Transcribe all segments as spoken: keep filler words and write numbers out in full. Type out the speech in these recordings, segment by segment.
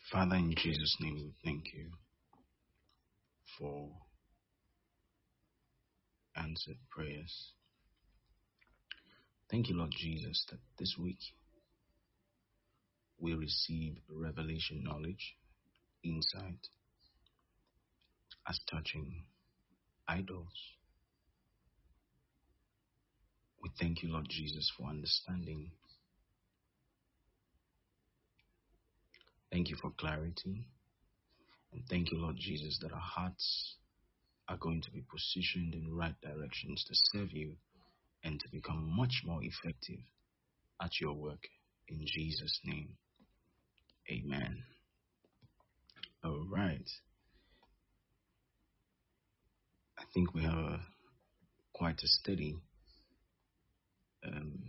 Father, in Jesus' name, we thank you for answered prayers. Thank you, Lord Jesus, that this week we receive revelation knowledge, insight as touching idols. We thank you, Lord Jesus, for understanding. Thank you for clarity. And thank you, Lord Jesus, that our hearts are going to be positioned in right directions to serve you and to become much more effective at your work. In Jesus' name, amen. All right. I think we have a, quite a study um,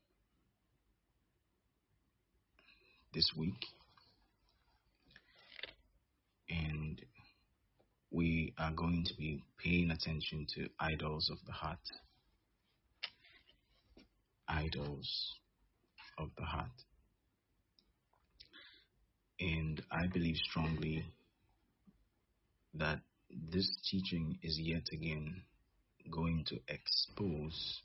this week, and we are going to be paying attention to idols of the heart. Idols of the heart. And I believe strongly that this teaching is yet again going to expose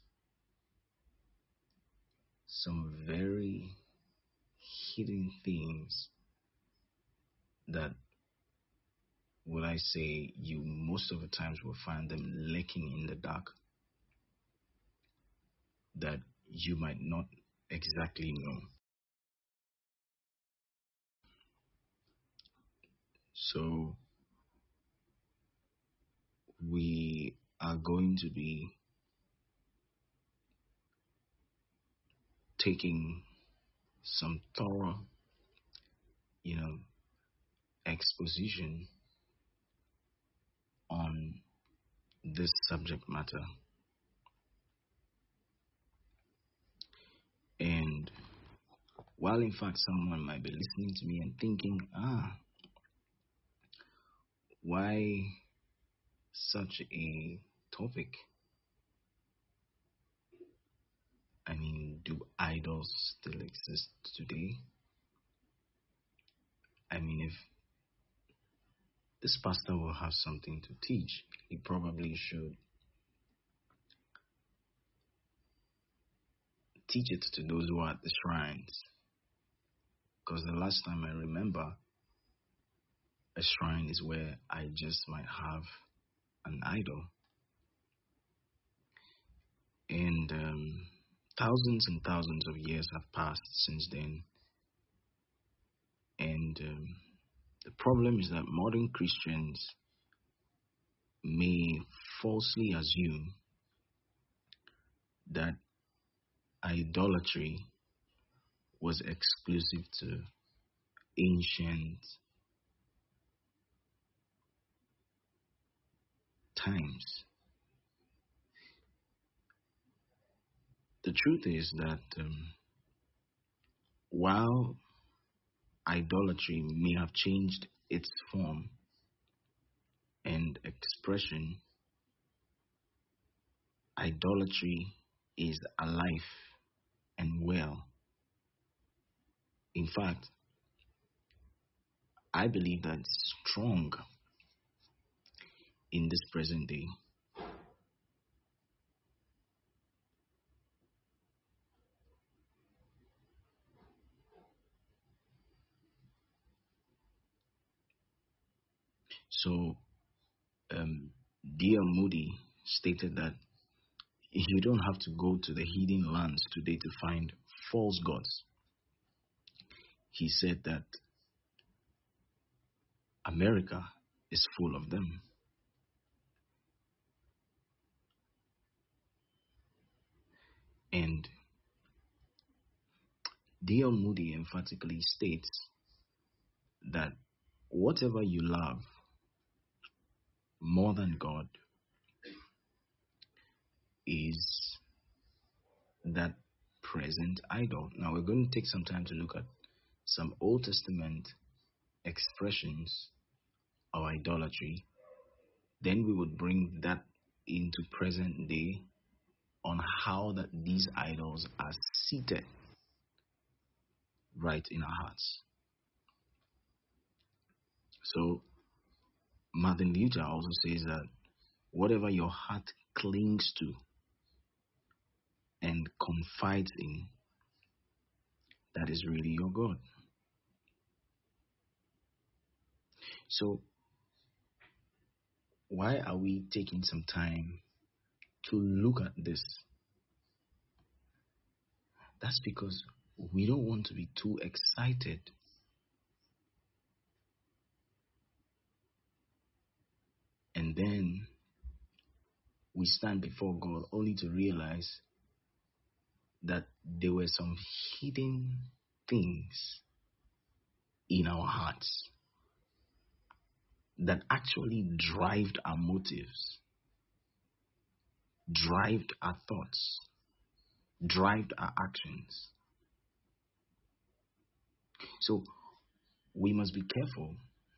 some very hidden things that, will I say, you most of the times will find them lurking in the dark that you might not exactly know. So we are going to be taking some thorough, you know, exposition on this subject matter. And while in fact someone might be listening to me and thinking, ah, why such a topic? I mean, do idols still exist today? I mean, if this pastor will have something to teach, he probably should teach it to those who are at the shrines. Because the last time I remember, a shrine is where I just might have an idol. And um, thousands and thousands of years have passed since then. And um, the problem is that modern Christians may falsely assume that idolatry was exclusive to ancient times. The truth is that um, while idolatry may have changed its form and expression, idolatry is alive and well. In fact, I believe that it's strong in this present day. So, um, D L Moody stated that you don't have to go to the hidden lands today to find false gods. He said that America is full of them. And D L Moody emphatically states that whatever you love more than God is that present idol. Now we're going to take some time to look at some Old Testament expressions of idolatry. Then we would bring that into present day on how that these idols are seated right in our hearts. So Martin Luther also says that whatever your heart clings to and confides in, that is really your God. So why are we taking some time to look at this? That's because we don't want to be too excited. And then we stand before God only to realize that there were some hidden things in our hearts that actually drive our motives, drive our thoughts, drive our actions. So we must be careful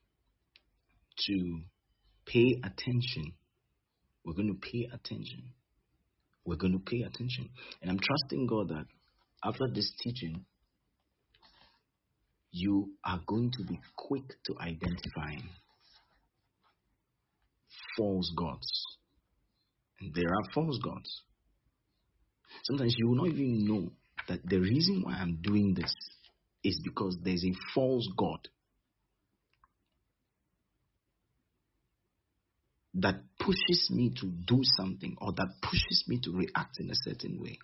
to pay attention. We're going to pay attention. We're going to pay attention. And I'm trusting God that after this teaching, you are going to be quick to identifying false gods. And there are false gods. Sometimes you will not even know that the reason why I'm doing this is because there's a false god that pushes me to do something or that pushes me to react in a certain way.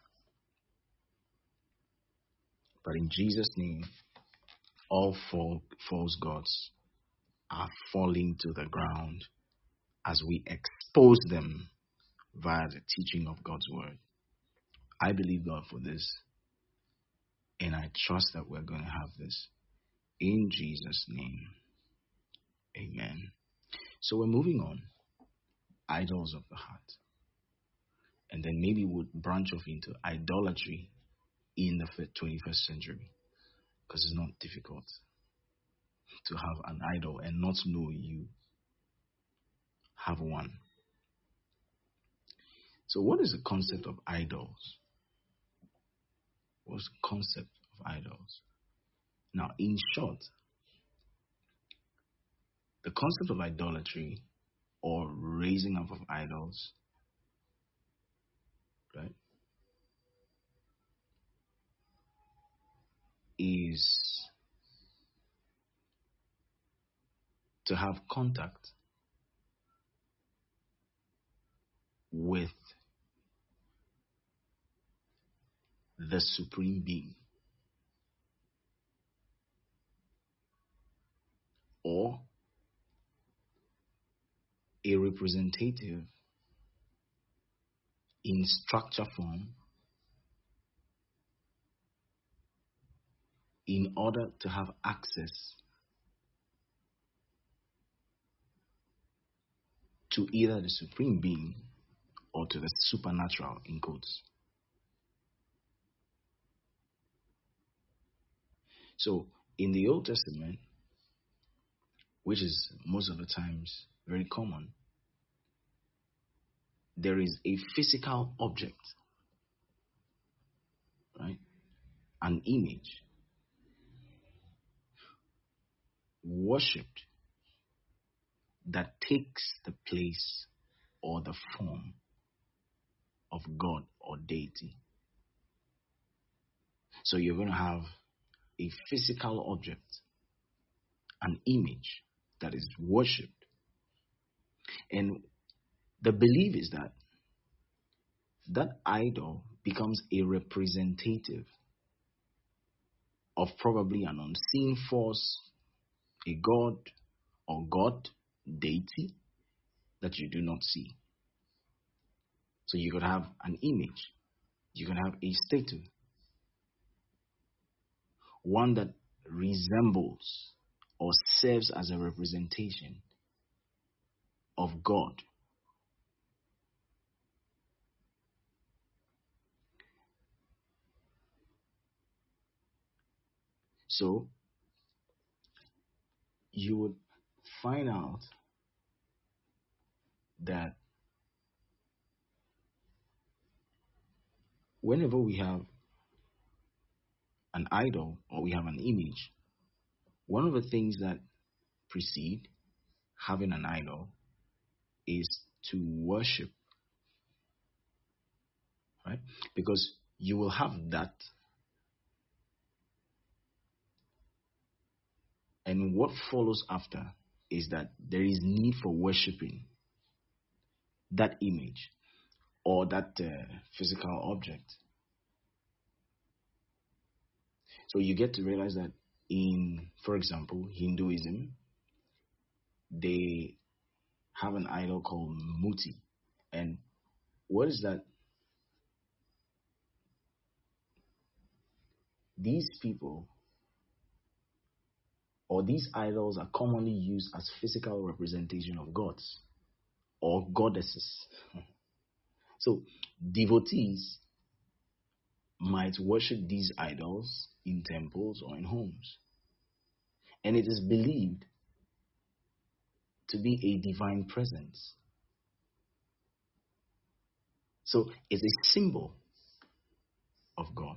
But in Jesus' name, all false gods are falling to the ground as we expose them via the teaching of God's word. I believe God for this, and I trust that we're going to have this. In Jesus' name, amen. So we're moving on. Idols of the heart. And then maybe we'll branch off into idolatry in the twenty-first century. Because it's not difficult to have an idol and not know you have one. So what is the concept of idols? What's the concept of idols? Now, in short, the concept of idolatry or raising up of idols, right, is to have contact with the supreme being or a representative in structure form in order to have access to either the supreme being or to the supernatural in quotes. So in the Old Testament, which is most of the times very common, there is a physical object, right? An image worshipped that takes the place or the form of God or deity. So you're going to have a physical object, an image that is worshipped. And the belief is that that idol becomes a representative of probably an unseen force, a god or god, deity that you do not see. So you could have an image, you can have a statue, one that resembles or serves as a representation of God. So you would find out that whenever we have an idol or we have an image, one of the things that precede having an idol is to worship, right? Because you will have that, and what follows after is that there is need for worshiping that image or that uh, physical object. So you get to realize that in, for example, Hinduism, they have an idol called Muti. And what is that? These people or these idols are commonly used as physical representation of gods or goddesses. So devotees might worship these idols in temples or in homes. And it is believed to be a divine presence. So it's a symbol of God.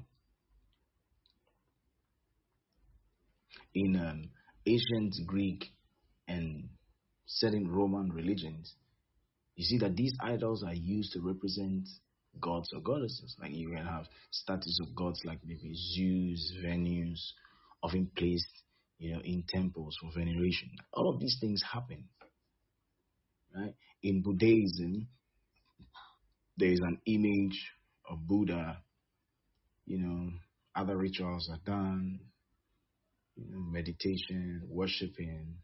In um, ancient Greek and certain Roman religions, you see that these idols are used to represent gods or goddesses. Like you can have statues of gods like maybe Zeus, Venus, often placed, you know, in temples for veneration. All of these things happen, right? In Buddhism, there is an image of Buddha. You know, other rituals are done. You know, meditation, worshiping.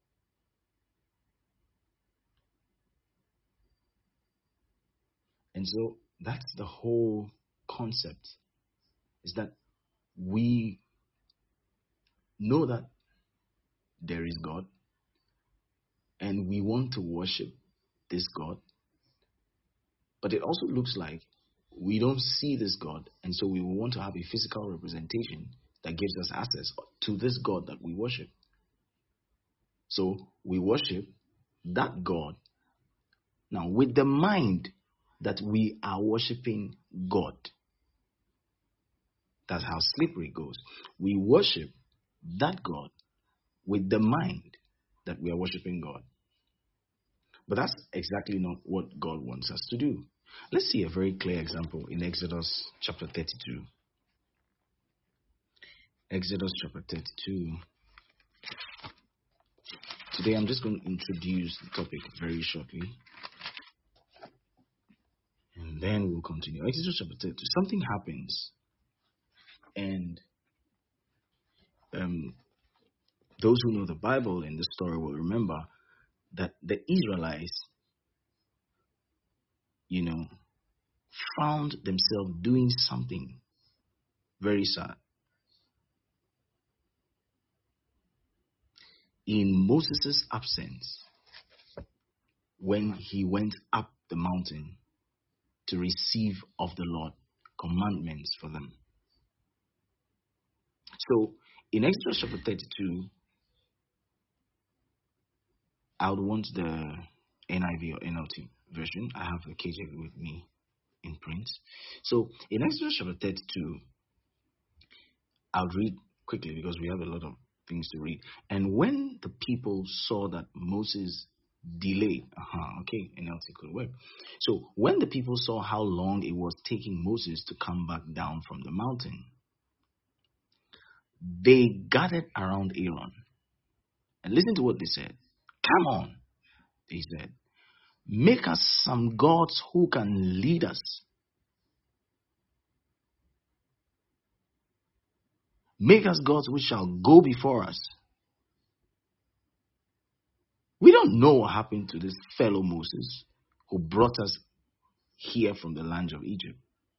And so that's the whole concept, is that we know that there is God and we want to worship this God. But it also looks like we don't see this God, and so we want to have a physical representation that gives us access to this God that we worship. So we worship that God now with the mind that we are worshiping God. That's how slippery it goes. We worship that God with the mind that we are worshiping God. But that's exactly not what God wants us to do. Let's see a very clear example in Exodus chapter thirty-two. Exodus chapter thirty-two. Today I'm just going to introduce the topic very shortly, and then we'll continue. Exodus chapter thirty-two. Something happens, and um, those who know the Bible in the story will remember that the Israelites, you know, found themselves doing something very sad. In Moses' absence, when he went up the mountain to receive of the Lord commandments for them. So in Exodus chapter thirty-two, I would want the N I V or N L T version. I have the K J V with me in print. So in Exodus chapter thirty-two, I'll read quickly because we have a lot of things to read. And when the people saw that Moses delayed, uh-huh, okay, N L T could work. So when the people saw how long it was taking Moses to come back down from the mountain, they gathered around Aaron. And listen to what they said. Come on, they said. Make us some gods who can lead us. Make us gods which shall go before us. We don't know what happened to this fellow Moses who brought us here from the land of Egypt.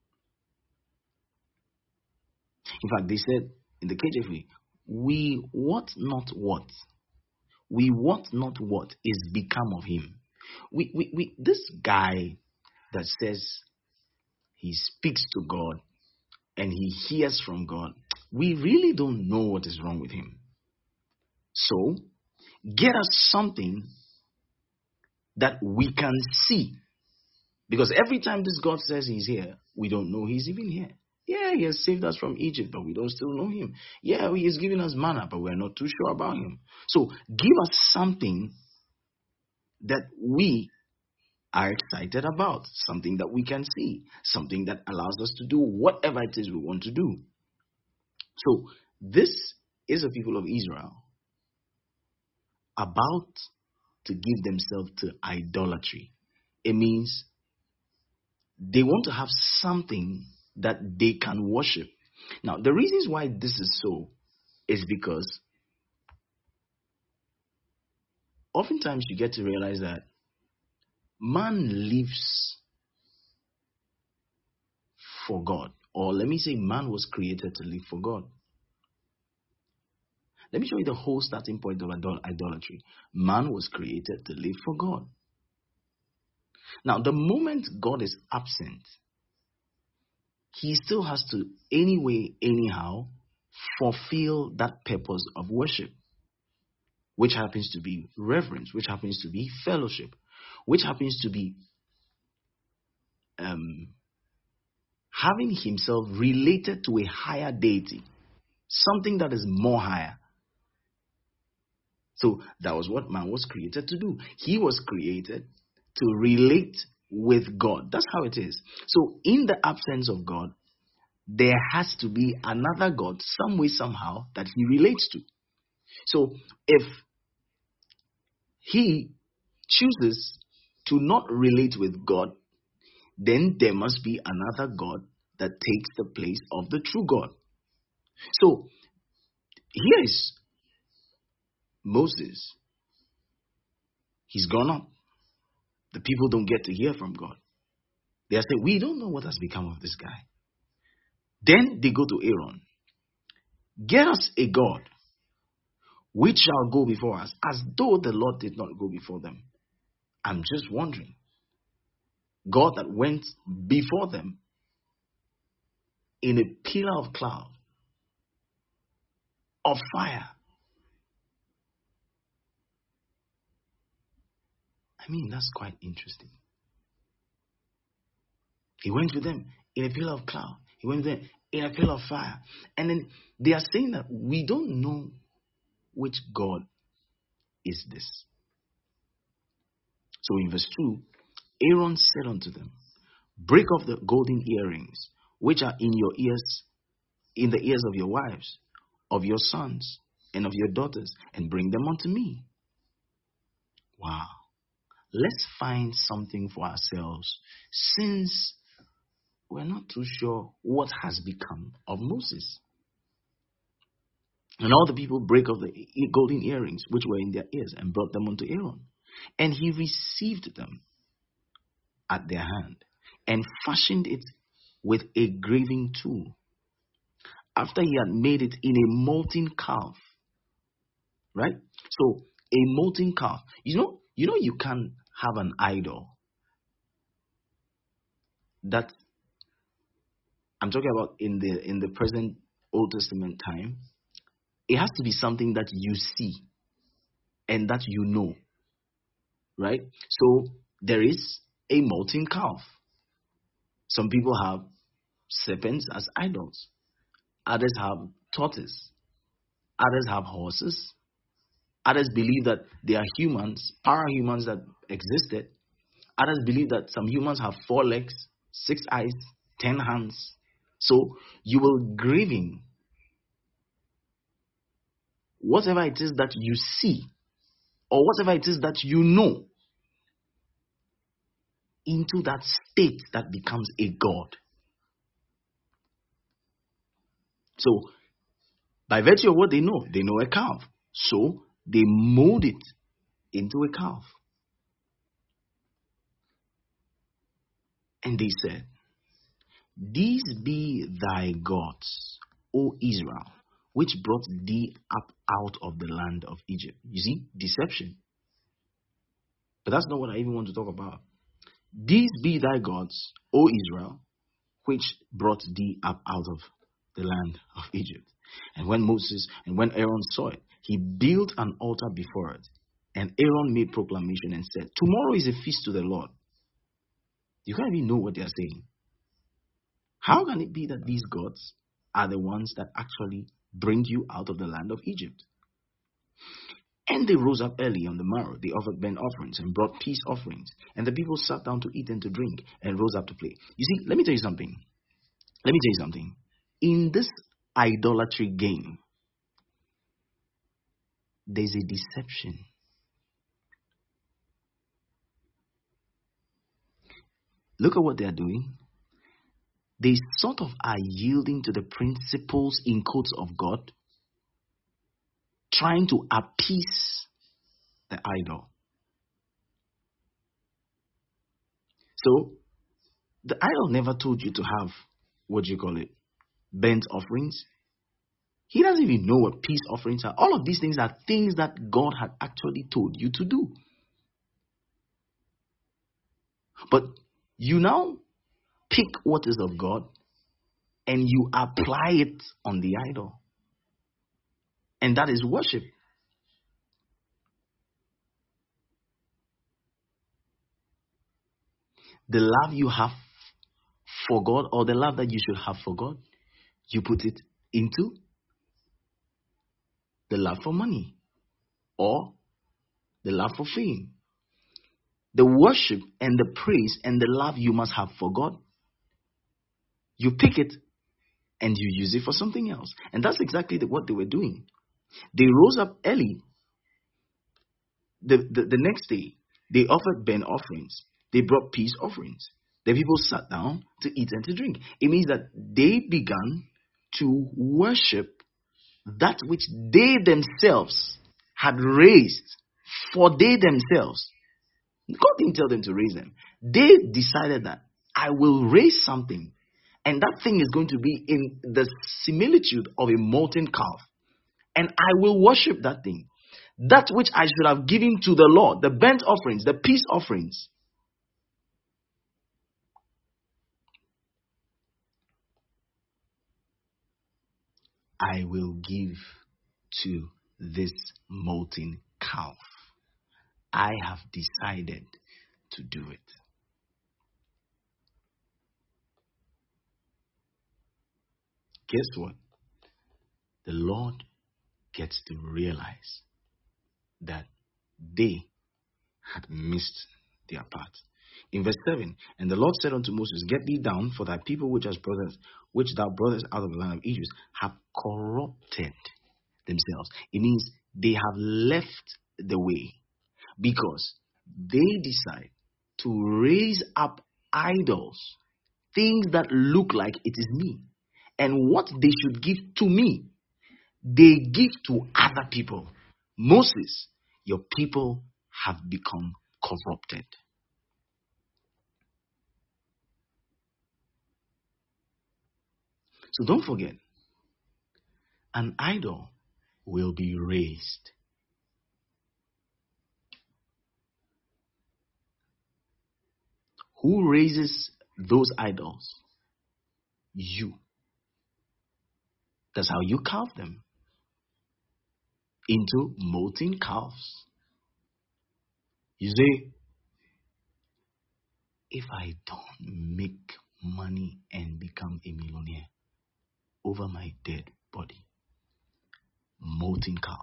In fact, they said in the K J V, we wot not what. We wot not what is become of him. We, we, we, this guy that says he speaks to God and he hears from God, we really don't know what is wrong with him. So, get us something that we can see. Because every time this God says he's here, we don't know he's even here. Yeah, he has saved us from Egypt, but we don't still know him. Yeah, he is giving us manna, but we're not too sure about him. So give us something that we are excited about, something that we can see, something that allows us to do whatever it is we want to do. So, this is a people of Israel about to give themselves to idolatry. It means they want to have something that they can worship. Now, the reasons why this is so is because oftentimes you get to realize that man lives for God. Or let me say, man was created to live for God. Let me show you the whole starting point of idol- idolatry. Man was created to live for God. Now, the moment God is absent, he still has to, anyway, anyhow, fulfill that purpose of worship, which happens to be reverence, which happens to be fellowship, which happens to be um, having himself related to a higher deity, something that is more higher. So that was what man was created to do. He was created to relate with God. That's how it is. So in the absence of God, there has to be another God, some way, somehow, that he relates to. So if he chooses to not relate with God, then there must be another God that takes the place of the true God. So here is Moses. He's gone up. The people don't get to hear from God. They are saying, we don't know what has become of this guy. Then they go to Aaron. Get us a God which shall go before us, as though the Lord did not go before them. I'm just wondering. God that went before them in a pillar of cloud, of fire. I mean, that's quite interesting. He went with them in a pillar of cloud. He went with them in a pillar of fire. And then they are saying that we don't know which God is this. So in verse two, Aaron said unto them, break off the golden earrings which are in your ears, in the ears of your wives, of your sons, and of your daughters, and bring them unto me. Wow. Let's find something for ourselves, since we're not too sure what has become of Moses. And all the people break off the golden earrings which were in their ears and brought them unto Aaron. And he received them at their hand and fashioned it with a graving tool, after he had made it in a molten calf. Right? So a molten calf. You know, you know you can have an idol that I'm talking about in the in the present Old Testament time. It has to be something that you see and that you know. Right? So there is a molten calf. Some people have serpents as idols. Others have tortoise. Others have horses. Others believe that they are humans, para-humans that existed. Others believe that some humans have four legs, six eyes, ten hands. So you will grieving whatever it is that you see or whatever it is that you know into that state that becomes a god. So by virtue of what they know, they know a calf. So they mold it into a calf. And they said, these be thy gods, O Israel, which brought thee up out of the land of Egypt. You see, deception. But that's not what I even want to talk about. These be thy gods, O Israel, which brought thee up out of the land of Egypt. And when Moses and when Aaron saw it, he built an altar before it. And Aaron made proclamation and said, tomorrow is a feast to the Lord. You can't even know what they are saying. How can it be that these gods are the ones that actually bring you out of the land of Egypt? And they rose up early on the morrow. They offered burnt offerings and brought peace offerings. And the people sat down to eat and to drink and rose up to play. You see, let me tell you something. Let me tell you something. In this idolatry game, there's a deception. Look at what they are doing. They sort of are yielding to the principles in quotes of God, trying to appease the idol. So, the idol never told you to have, what do you call it, burnt offerings. He doesn't even know what peace offerings are. All of these things are things that God had actually told you to do. But you now pick what is of God and you apply it on the idol. And that is worship. The love you have for God, or the love that you should have for God, you put it into the love for money or the love for fame. The worship and the praise and the love you must have for God, you pick it and you use it for something else. And that's exactly the, what they were doing. They rose up early. The, the, the next day, they offered burnt offerings. They brought peace offerings. The people sat down to eat and to drink. It means that they began to worship that which they themselves had raised for they themselves. God didn't tell them to raise them. They decided that I will raise something, and that thing is going to be in the similitude of a molten calf, and I will worship that thing. That which I should have given to the Lord, the burnt offerings, the peace offerings, I will give to this molten calf. I have decided to do it. Guess what? The Lord gets to realize that they had missed their part. In verse seven, and the Lord said unto Moses, Get thee down, for thy people which has brothers, which thou broughtest out of the land of Egypt, have corrupted themselves. It means they have left the way because they decide to raise up idols, things that look like it is me. And what they should give to me, they give to other people. Moses, your people have become corrupted. So don't forget, an idol will be raised. Who raises those idols? You. That's how you carve them into molten calves. You say, if I don't make money and become a millionaire over my dead body, molten calf.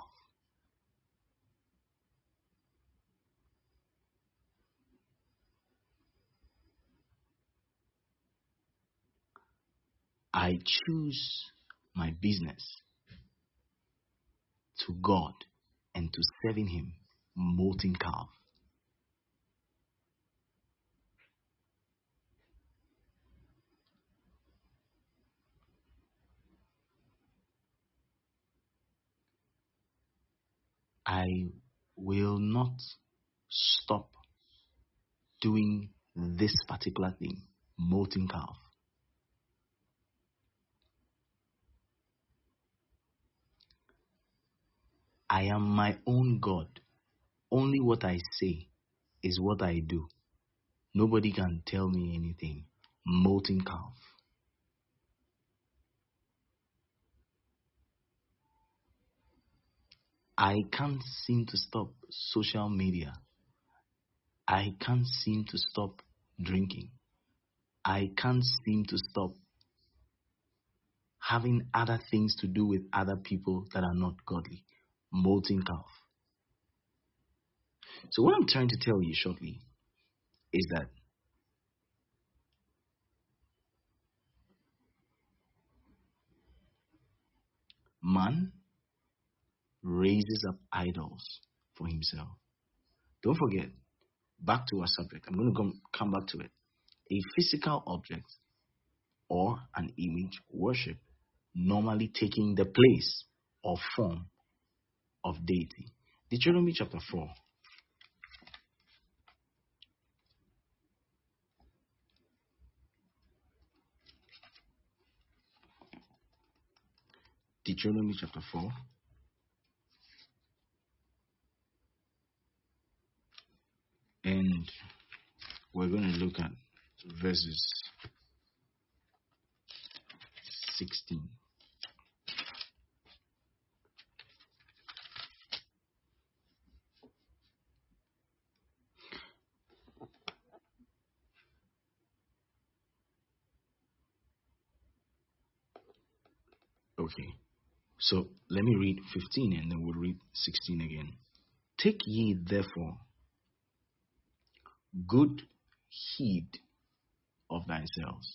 I choose my business to God and to serving Him, molten calf. I will not stop doing this particular thing, molten calf. I am my own God. Only what I say is what I do. Nobody can tell me anything. Molten calf. I can't seem to stop social media. I can't seem to stop drinking. I can't seem to stop having other things to do with other people that are not godly. Molten calf. So what I'm trying to tell you shortly is that man raises up idols for himself. Don't forget, back to our subject. I'm going to come, come back to it. A physical object or an image worship normally taking the place or form of deity. Deuteronomy chapter four. Deuteronomy chapter four. And we're going to look at verses sixteen. Okay, so let me read fifteen and then we'll read sixteen again. Take ye therefore good heed of thyself,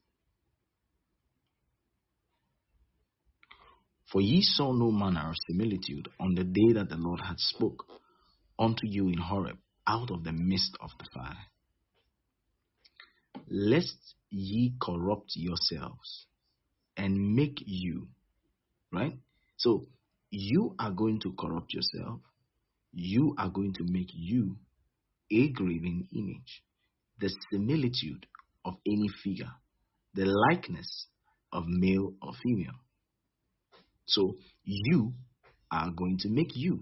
for ye saw no manner of similitude on the day that the Lord had spoke unto you in Horeb out of the midst of the fire, lest ye corrupt yourselves and make you, right? So you are going to corrupt yourself. You are going to make you a graven image, the similitude of any figure, the likeness of male or female. So you are going to make you.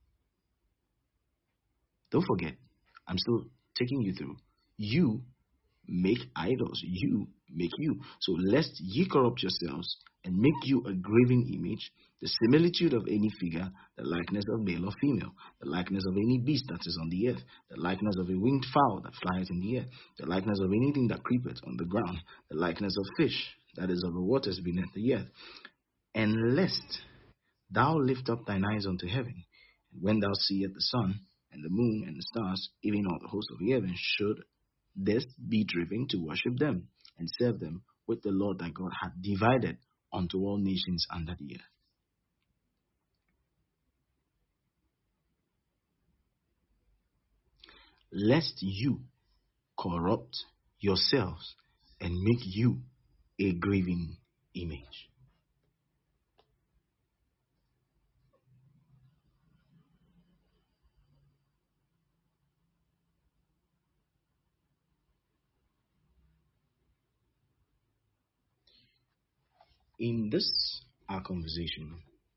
Don't forget, I'm still taking you through. You make idols. You make you. So lest ye corrupt yourselves and make you a graven image, the similitude of any figure, the likeness of male or female, the likeness of any beast that is on the earth, the likeness of a winged fowl that flieth in the air, the likeness of anything that creepeth on the ground, the likeness of fish that is of the waters beneath the earth. And lest thou lift up thine eyes unto heaven, and when thou seest the sun and the moon and the stars, even all the host of the heaven, should this be driven to worship them and serve them, with the Lord thy God hath divided unto all nations under the earth. Lest you corrupt yourselves and make you a graven image. In this, our conversation,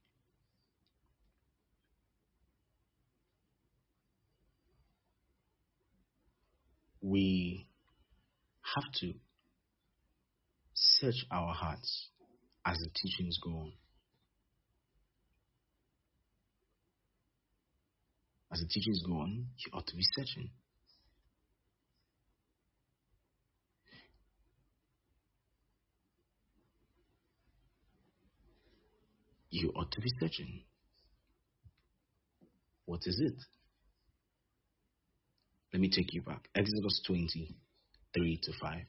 we have to search our hearts as the teachings go on. As the teachings go on, you ought to be searching. You ought to be searching. What is it? Let me take you back. Exodus twenty, three to five.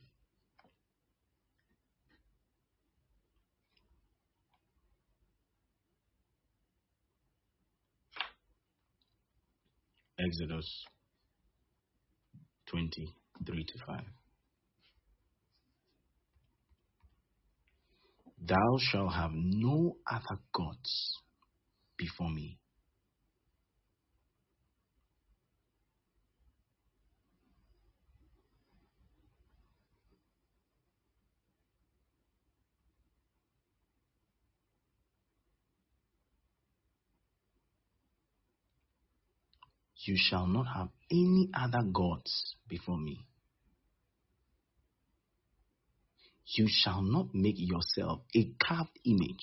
Exodus twenty, three to five. Thou shalt have no other gods before me. You shall not have any other gods before me. You shall not make yourself a carved image.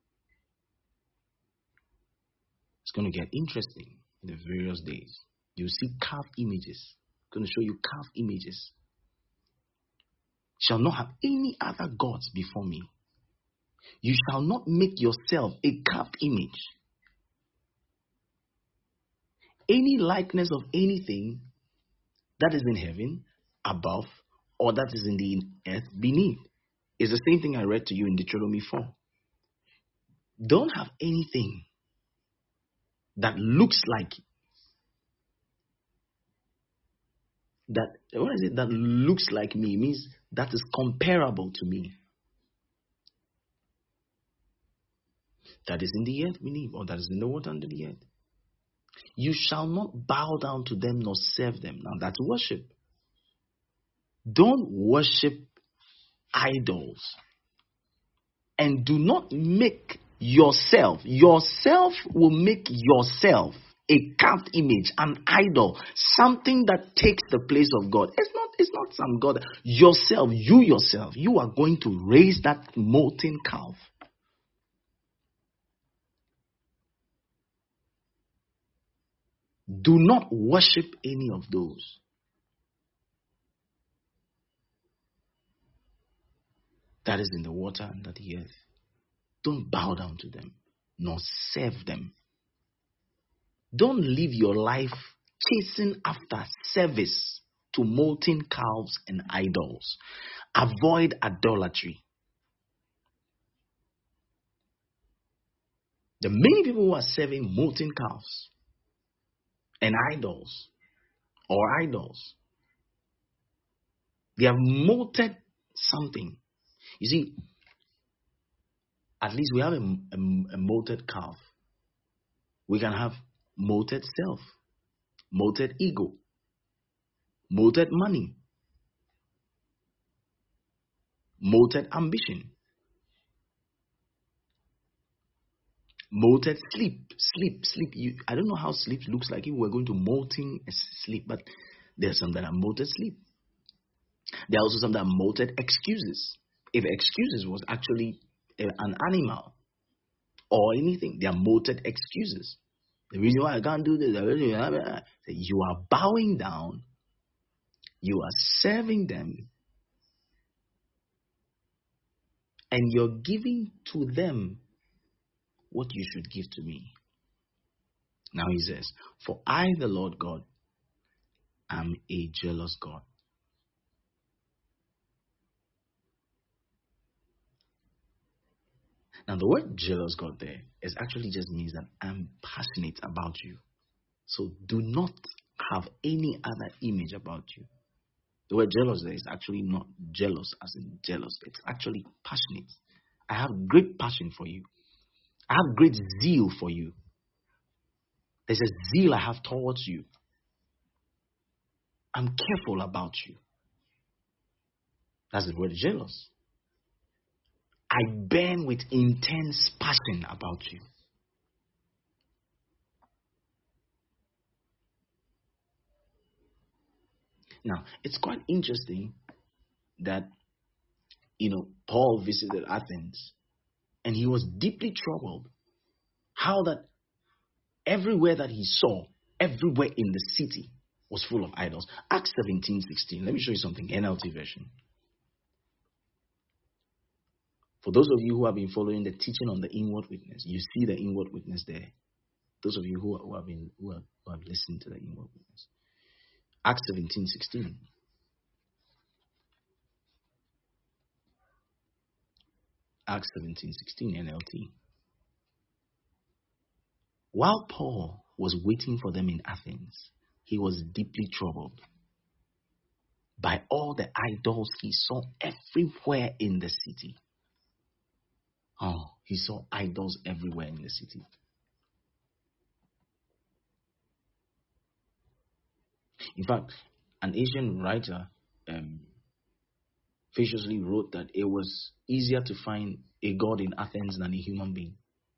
It's going to get interesting in the various days. You see carved images. I'm going to show you carved images. Shall not have any other gods before me. You shall not make yourself a carved image. any likeness of anything that is in heaven above or that is in the earth beneath. It's the same thing I read to you in Deuteronomy four. Don't have anything that looks like that. What is it that looks like me? It means that is comparable to me. That is in the earth beneath or that is in the water under the earth. You shall not bow down to them nor serve them. Now that's worship. Don't worship idols. And do not make yourself, yourself will make yourself a carved image, an idol, something that takes the place of God. It's not, it's not some God. Yourself, you yourself, you are going to raise that molten calf. Do not worship any of those. That is in the water under the earth. Don't bow down to them, nor serve them. Don't live your life chasing after service to molten calves and idols. Avoid idolatry. The many people who are serving molten calves and idols or idols, they have molted something. You see, at least we have a, a, a molted calf. We can have molted self, molted ego, molted money, molted ambition, molted sleep. Sleep, sleep. You, I don't know how sleep looks like if we're going to molten sleep, but there's some that are molted sleep. There are also some that are molted excuses. If excuses was actually a, an animal or anything, they are molted excuses. The reason why I can't do this, you are bowing down, you are serving them, and you're giving to them what you should give to me. Now he says, for I, the Lord God, am a jealous God. Now the word jealous God there is actually just means that I'm passionate about you. So do not have any other image about you. The word jealous there is actually not jealous as in jealous. It's actually passionate. I have great passion for you. I have great zeal for you. There's a zeal I have towards you. I'm careful about you. That's the word jealous. I burn with intense passion about you. Now, it's quite interesting that, you know, Paul visited Athens and he was deeply troubled. How that everywhere that he saw, everywhere in the city was full of idols. Acts seventeen sixteen. Let me show you something. N L T version. For those of you who have been following the teaching on the inward witness, you see the inward witness there. Those of you who, who have been who have, who have listened to the inward witness. Acts seventeen sixteen. Acts seventeen sixteen N L T. While Paul was waiting for them in Athens, he was deeply troubled by all the idols he saw everywhere in the city. Oh, he saw idols everywhere in the city. In fact, an Asian writer um, facetiously wrote that it was easier to find a god in Athens than a human being.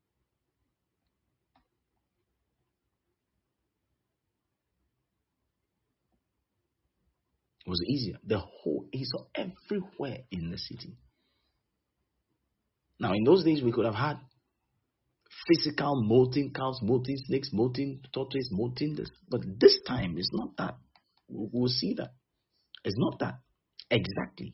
It was easier. The whole, he saw everywhere in the city. Now, in those days, we could have had physical molting cows, molting snakes, molting tortoise, molting this. But this time, it's not that. We'll see that. It's not that. Exactly.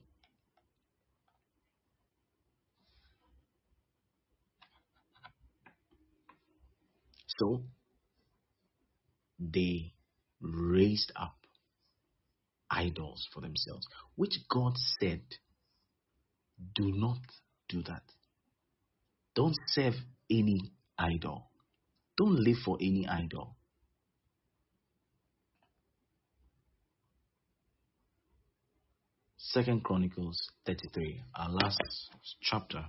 So, they raised up idols for themselves, which God said, do not do that. Don't serve any idol. Don't live for any idol. Second Chronicles thirty-three, our last chapter.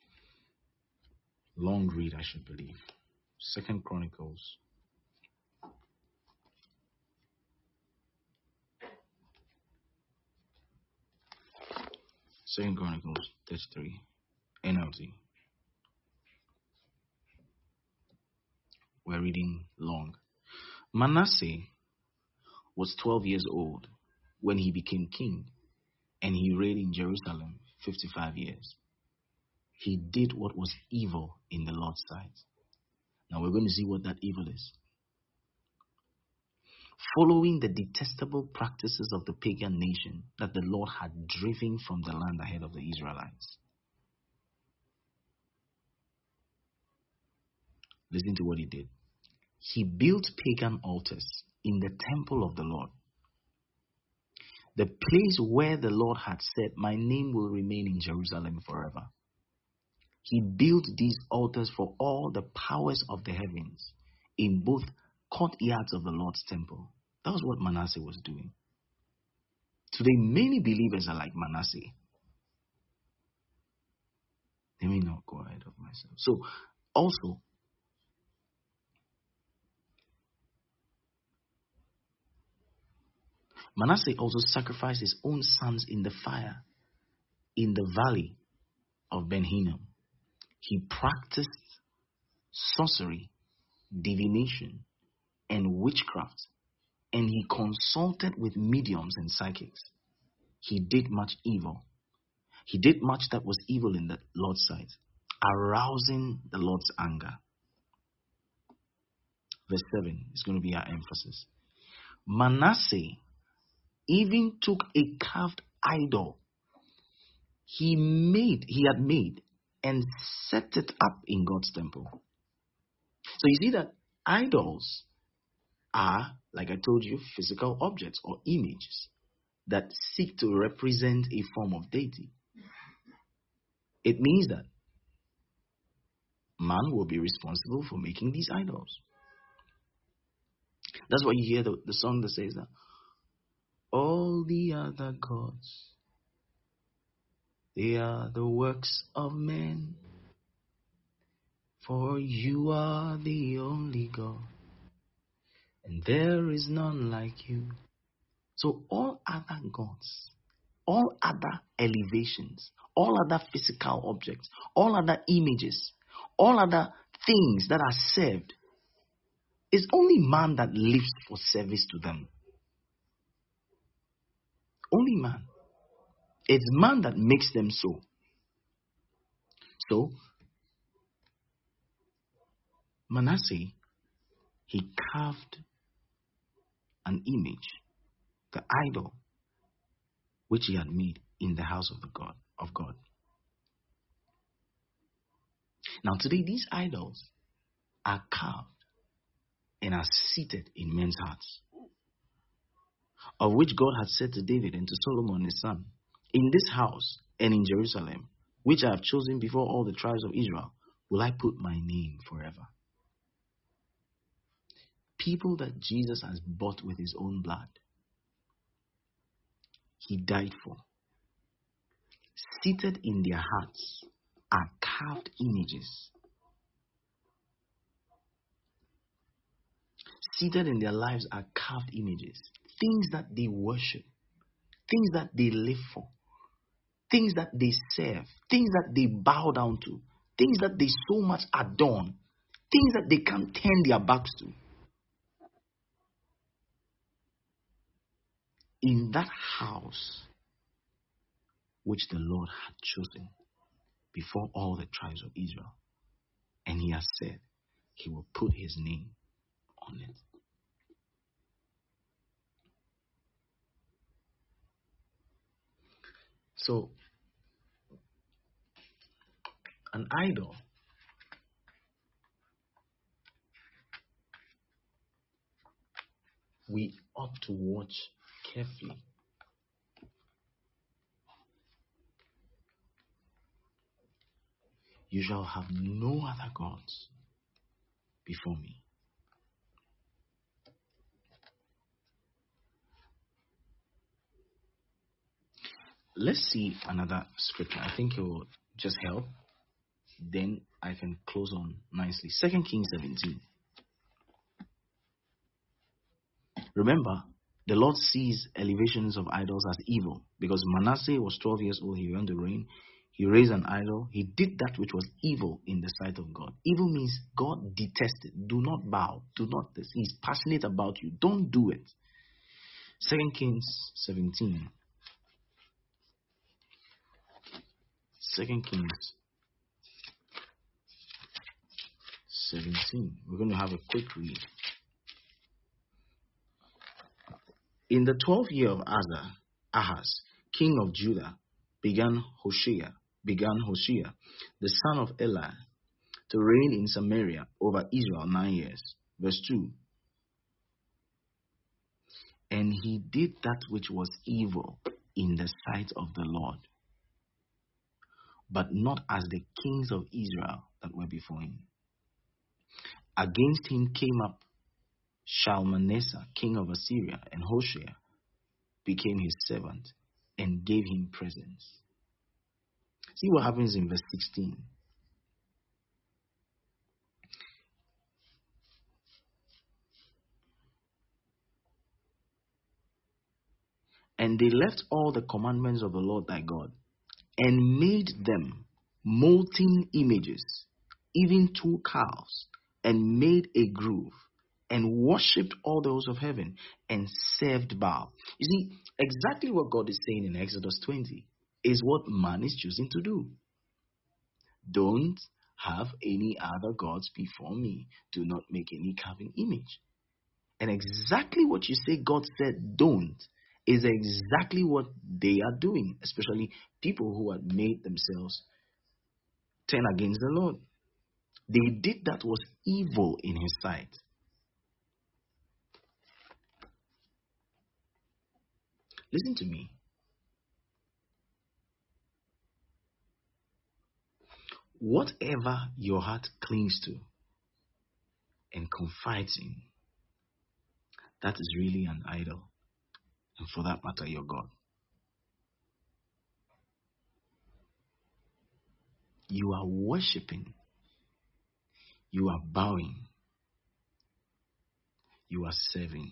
Long read, I should believe. Second Chronicles. Second Chronicles thirty-three, N L T. We're reading long. Manasseh was twelve years old when he became king, and he reigned in Jerusalem fifty-five years. He did what was evil in the Lord's sight. Now we're going to see what that evil is. Following the detestable practices of the pagan nation that the Lord had driven from the land ahead of the Israelites. Listen to what he did. He built pagan altars in the temple of the Lord, the place where the Lord had said, my name will remain in Jerusalem forever. He built these altars for all the powers of the heavens in both courtyards of the Lord's temple. That was what Manasseh was doing. Today, many believers are like Manasseh. Let me not go ahead of myself. So, also, Manasseh also sacrificed his own sons in the fire in the valley of Ben Hinnom. He practiced sorcery, divination, and witchcraft, and he consulted with mediums and psychics. He did much evil. He did much that was evil in the Lord's sight, arousing the Lord's anger. Verse seven is going to be our emphasis. Manasseh even took a carved idol he made, he had made, and set it up in God's temple. So you see that idols are, like I told you, physical objects or images that seek to represent a form of deity. It means that man will be responsible for making these idols. That's why you hear the, the song that says that all the other gods, they are the works of men, for you are the only God, and there is none like you. So all other gods, all other elevations, all other physical objects, all other images, all other things that are served, it's only man that lives for service to them. Only man. It's man that makes them so. So, Manasseh, he carved an image, the idol, which he had made in the house of the God of God. Now today, these idols are carved and are seated in men's hearts, of which God had said to David and to Solomon his son, in this house and in Jerusalem, which I have chosen before all the tribes of Israel, will I put my name forever. People that Jesus has bought with his own blood, he died for, seated in their hearts are carved images. Seated in their lives are carved images. Things that they worship. Things that they live for. Things that they serve. Things that they bow down to. Things that they so much adorn. Things that they can't turn their backs to. In that house which the Lord had chosen before all the tribes of Israel. And he has said he will put his name on it. So, an idol we ought to watch carefully. You shall have no other gods before me. Let's see another scripture. I think it will just help. Then I can close on nicely. Second Kings seventeen. Remember, the Lord sees elevations of idols as evil, because Manasseh was twelve years old. He began to reign. He raised an idol. He did that which was evil in the sight of God. Evil means God detested. Do not bow. Do not. He's passionate about you. Don't do it. Second Kings seventeen. Second Kings seventeen. We're going to have a quick read. In the twelfth year of Asa, Ahaz, king of Judah, began Hoshea, began Hoshea, the son of Elah, to reign in Samaria over Israel nine years. Verse two. And he did that which was evil in the sight of the Lord, but not as the kings of Israel that were before him. Against him came up Shalmaneser, king of Assyria, and Hoshea became his servant and gave him presents. See what happens in verse sixteen. And they left all the commandments of the Lord thy God, and made them molten images, even two cows, and made a grove, and worshipped all those of heaven, and served Baal. You see, exactly what God is saying in Exodus twenty is what man is choosing to do. Don't have any other gods before me. Do not make any carving image. And exactly what you say God said don't is exactly what they are doing, especially people who had made themselves turn against the Lord. They did that was evil in his sight. Listen to me. Whatever your heart clings to and confides in, that is really an idol. And for that matter, your God. You are worshipping. You are bowing. You are serving.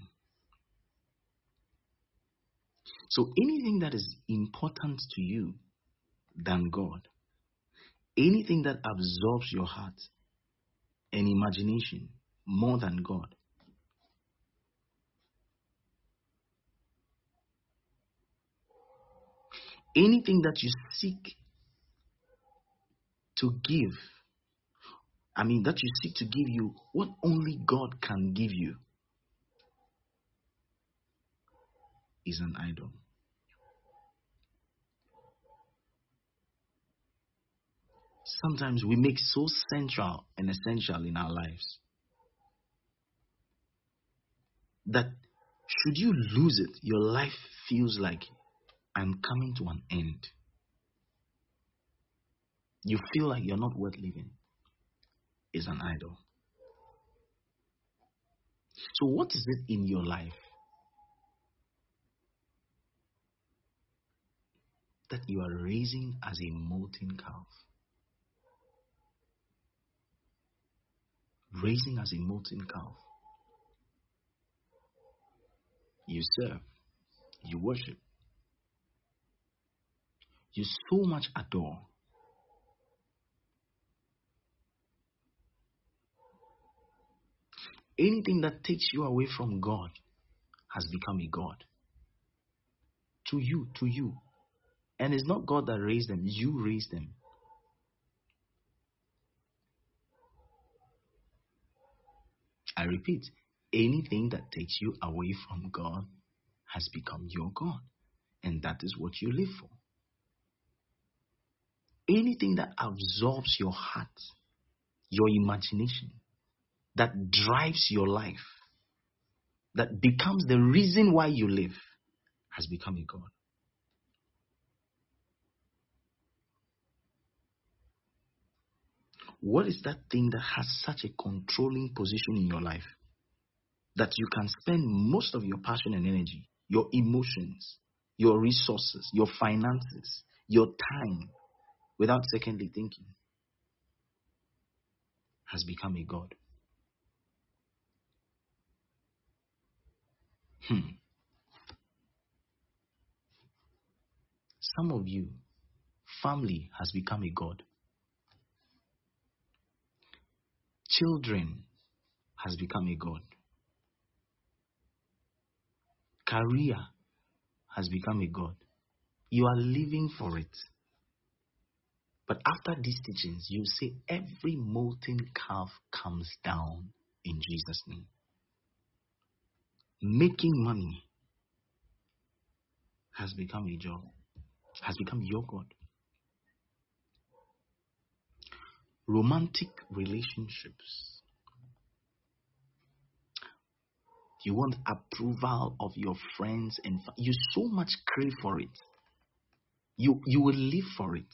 So anything that is important to you than God, anything that absorbs your heart and imagination more than God, anything that you seek to give, I mean, that you seek to give you what only God can give you, is an idol. Sometimes we make so central and essential in our lives that should you lose it, your life feels like I'm coming to an end. You feel like you're not worth living. Is an idol. So what is it in your life that you are raising as a molten calf? Raising as a molten calf. You serve. You worship. You so much adore. Anything that takes you away from God has become a God. To you, to you. And it's not God that raised them. You raised them. I repeat, anything that takes you away from God has become your God. And that is what you live for. Anything that absorbs your heart, your imagination, that drives your life, that becomes the reason why you live has become a god. What is that thing that has such a controlling position in your life that you can spend most of your passion and energy, your emotions, your resources, your finances, your time without secondly thinking? Has become a god. Hmm. Some of you, family has become a god. Children has become a god. Career has become a god. You are living for it. But after these teachings, you say every molten calf comes down in Jesus' name. Making money has become a job, has become your god. Romantic relationships. You want approval of your friends and fa- you so much crave for it. You you will live for it.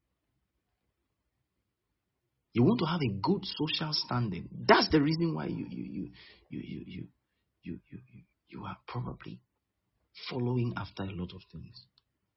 You want to have a good social standing. That's the reason why you you you you you you you you, you, you are probably following after a lot of things.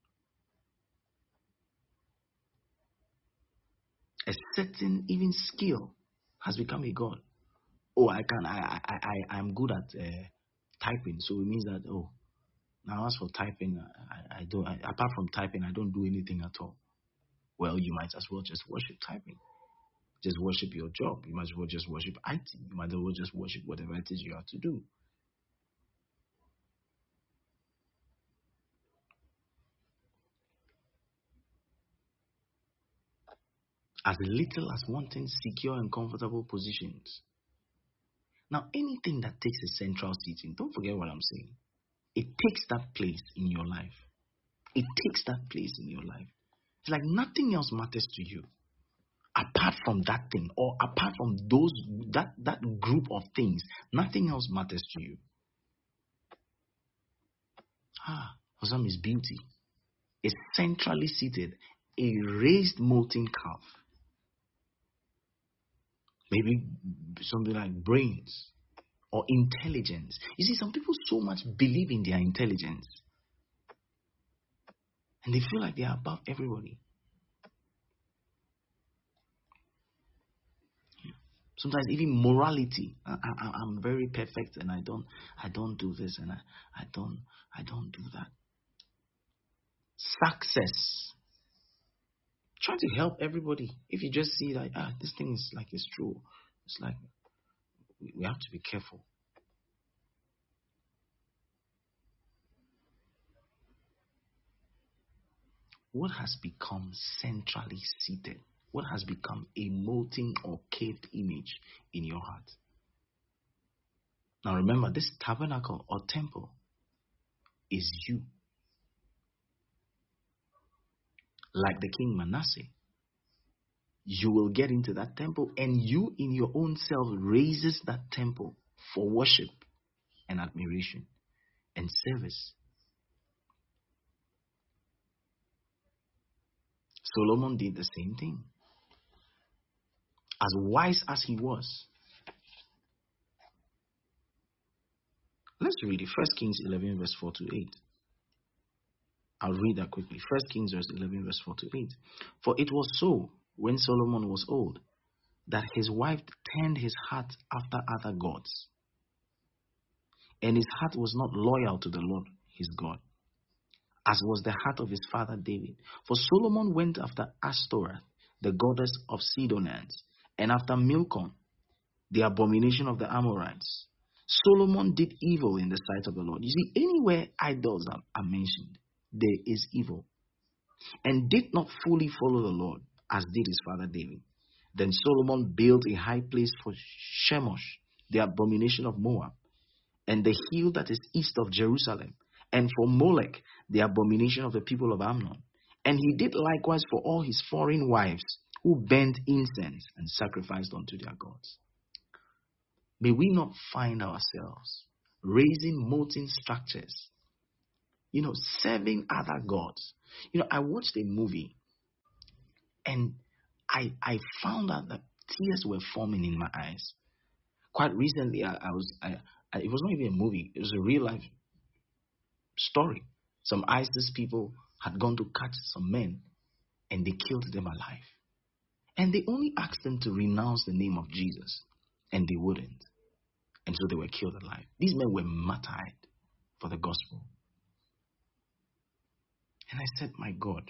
A certain even skill has become a god. Oh, I can I I I I'm good at uh, typing, so it means that oh now as for typing, I, I don't I, apart from typing I don't do anything at all. Well, you might as well just worship typing. Just worship your job. You might as well just worship I T. You might as well just worship whatever it is you have to do. As little as wanting secure and comfortable positions. Now, anything that takes a central seating, don't forget what I'm saying. It takes that place in your life. It takes that place in your life. It's like nothing else matters to you apart from that thing, or apart from those that that group of things. Nothing else matters to you. Ah, for some is beauty. It's centrally seated, a raised molten calf. Maybe something like brains or intelligence. You see, some people so much believe in their intelligence and they feel like they are above everybody. Sometimes even morality. I, I, I'm very perfect and I don't I don't do this and I, I don't I don't do that. Success. Try to help everybody. If you just see that ah this thing is like it's true, it's like we, we have to be careful. What has become centrally seated? What has become a molten or caved image in your heart? Now remember, this tabernacle or temple is you. Like the king Manasseh, you will get into that temple and you in your own self raises that temple for worship and admiration and service. Solomon did the same thing. As wise as he was. Let's read it. First Kings eleven verse four to eight. I'll read that quickly. First Kings eleven verse four to eight. For it was so when Solomon was old that his wife turned his heart after other gods. And his heart was not loyal to the Lord his God, as was the heart of his father David. For Solomon went after Ashtoreth, the goddess of Sidonians, and after Milcom, the abomination of the Amorites. Solomon did evil in the sight of the Lord. You see, anywhere idols are, are mentioned, there is evil. And did not fully follow the Lord, as did his father David. Then Solomon built a high place for Shemosh, the abomination of Moab, and the hill that is east of Jerusalem, and for Molech, the abomination of the people of Ammon. And he did likewise for all his foreign wives, who burnt incense and sacrificed unto their gods. May we not find ourselves raising molten structures, you know, serving other gods. You know, I watched a movie and I I found out that tears were forming in my eyes. Quite recently, I, I was I, I it was not even a movie; it was a real life story. Some ISIS people had gone to catch some men and they killed them alive. And they only asked them to renounce the name of Jesus, and they wouldn't. And so they were killed alive. These men were martyred for the gospel. And I said, my God,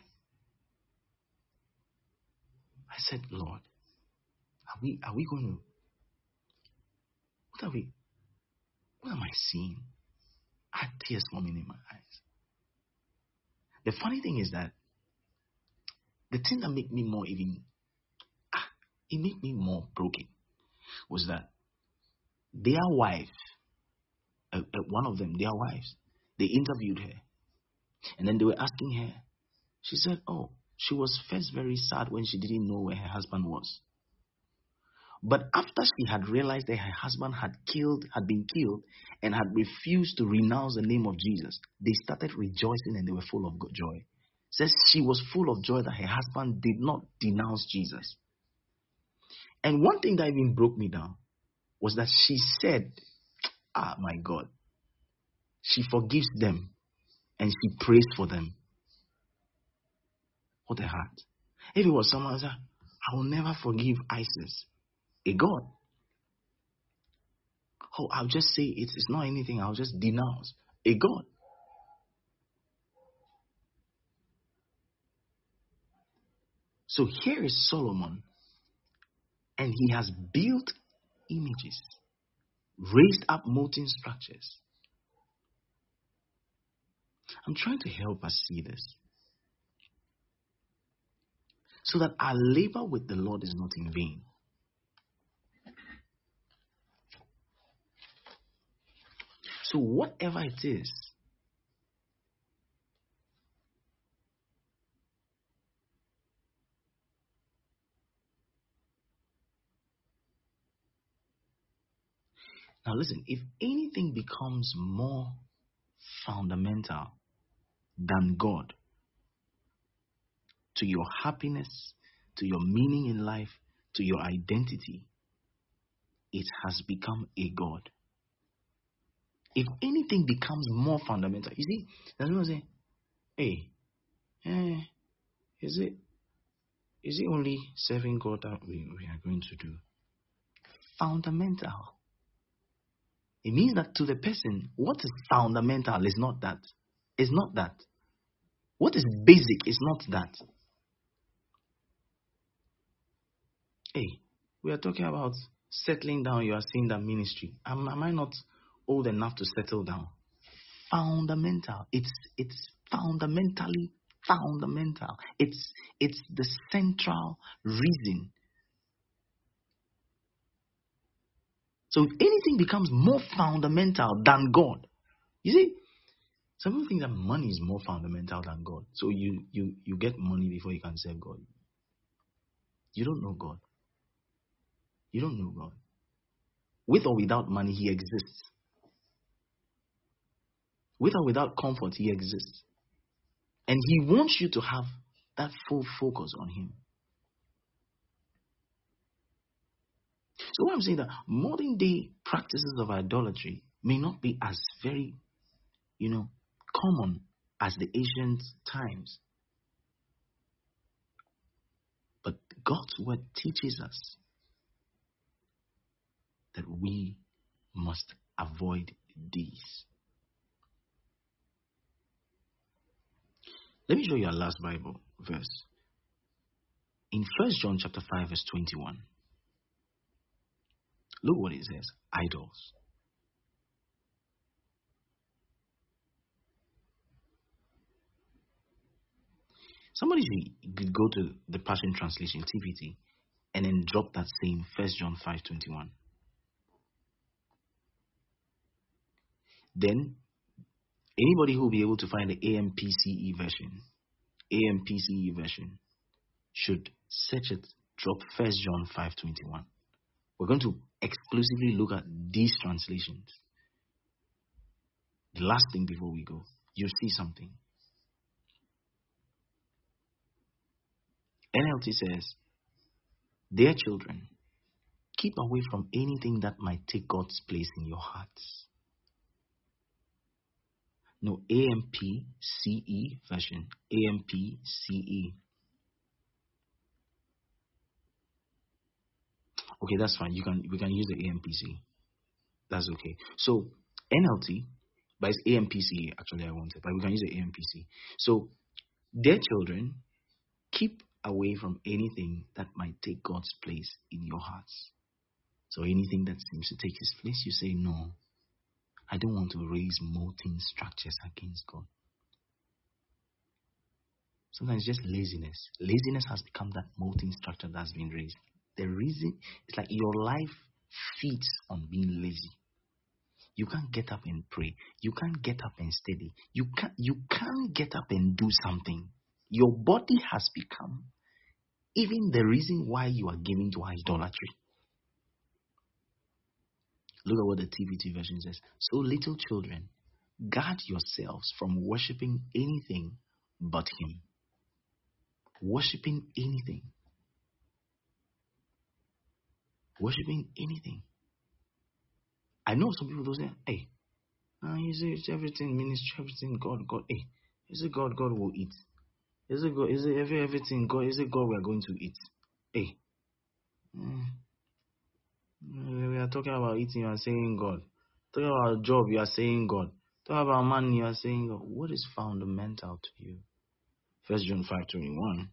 I said, Lord, are we are we going to what are we what am I seeing? I had tears forming in my eyes. The funny thing is that the thing that made me more even ah, it made me more broken was that their wife, uh, uh, one of them, their wives, they interviewed her. And then they were asking her. She said, oh, she was first very sad when she didn't know where her husband was. But after she had realized that her husband had killed, had been killed, and had refused to renounce the name of Jesus, they started rejoicing and they were full of joy. Says she was full of joy that her husband did not denounce Jesus. And one thing that even broke me down was that she said, ah, my God, she forgives them and she prays for them. What a heart. If it was someone who said, I will never forgive ISIS, a God. Oh, I'll just say it's, it's not anything, I'll just denounce, a God. So here is Solomon, and he has built images, raised up molten structures. I'm trying to help us see this, so that our labor with the Lord is not in vain. So whatever it is, now listen, if anything becomes more fundamental than God to your happiness, to your meaning in life, to your identity, it has become a God. If anything becomes more fundamental, you see, that's what I'm saying. Hey, eh, is it is it only serving God that we, we are going to do? Fundamental. It means that to the person, what is fundamental is not that. It's not that. What is basic is not that. Hey, we are talking about settling down. You are seeing that ministry. Am, am I not old enough to settle down? Fundamental. It's it's fundamentally fundamental. It's it's the central reason. So if anything becomes more fundamental than God, you see, some people think that money is more fundamental than God. So you you you get money before you can serve God. You don't know God. You don't know God. With or without money, He exists. With or without comfort, He exists. And He wants you to have that full focus on Him. So what I'm saying that modern day practices of idolatry may not be as very, you know, common as the ancient times. But God's word teaches us that we must avoid these. Let me show you our last Bible verse. In First John chapter five, verse twenty-one. Look what it says. Idols. Somebody should go to the Passion Translation, T P T, and then drop that same First John five twenty-one. Then, anybody who will be able to find the A M P C E version, A M P C E version, should search it, drop First John five twenty-one. We're going to exclusively look at these translations. The last thing before we go, you see something. N L T says, dear children, keep away from anything that might take God's place in your hearts. No, A M P C E version. A M P C E. Okay, that's fine. You can we can use the A M P C. That's okay. So N L T, but it's A M P C E actually I wanted, but we can use the A M P C. So, dear children, keep away from anything that might take God's place in your hearts. So anything that seems to take his place, you say, no, I don't want to raise molten structures against God. Sometimes just laziness. Laziness has become that molten structure that's been raised. The reason, it's like your life feeds on being lazy. You can't get up and pray. You can't get up and study. You can't, you can't get up and do something. Your body has become even the reason why you are giving to idolatry. Look at what the T V T version says. So little children, guard yourselves from worshipping anything but him. Worshipping anything. Worshipping anything. I know some people don't say, hey, uh, you say it's everything, ministry, everything, God, God, hey, is it God, God will eat? Is it God, is it every, everything, God, is it God we are going to eat? Hey, mm, we are talking about eating, you are saying God. Talking about job, you are saying God. Talking about money, you are saying God. What is fundamental to you? First John five twenty-one.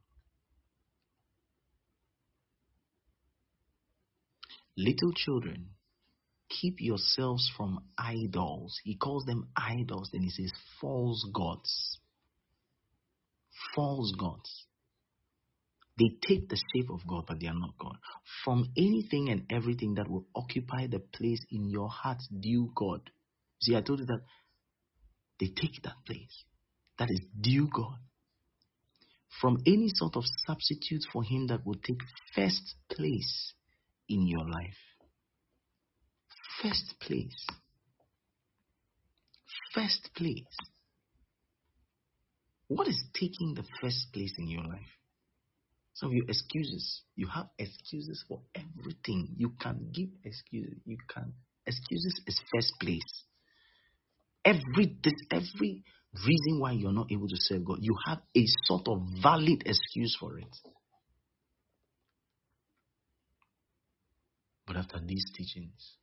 Little children, keep yourselves from idols. He calls them idols, and he says false gods. False gods. They take the shape of God, but they are not God. From anything and everything that will occupy the place in your heart due God. See, I told you that they take that place. That is due God. From any sort of substitute for him that will take first place in your life. First place. First place. What is taking the first place in your life? Some of you excuses. You have excuses for everything. You can give excuses. You can. Excuses is first place. Every this every reason why you're not able to serve God, you have a sort of valid excuse for it. But after these teachings,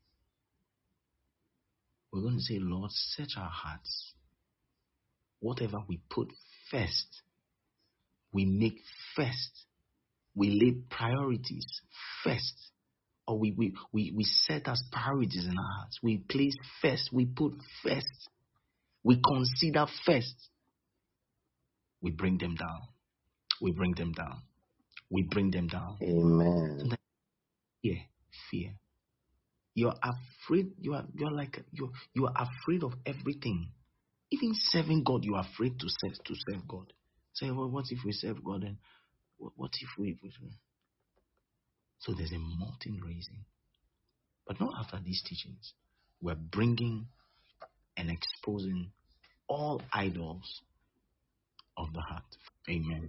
we're going to say, Lord, search our hearts. Whatever we put first, we make first. We lay priorities first. Or we, we, we, we set as priorities in our hearts. We place first. We put first. We consider first. We bring them down. We bring them down. We bring them down. Amen. Sometimes fear, fear. You're afraid. You are. You're like you. You are afraid of everything. Even serving God, you are afraid to serve to serve God. Say, well, what if we serve God? And what, what if we? So there's a mountain raising, but not after these teachings. We're bringing and exposing all idols of the heart. Amen.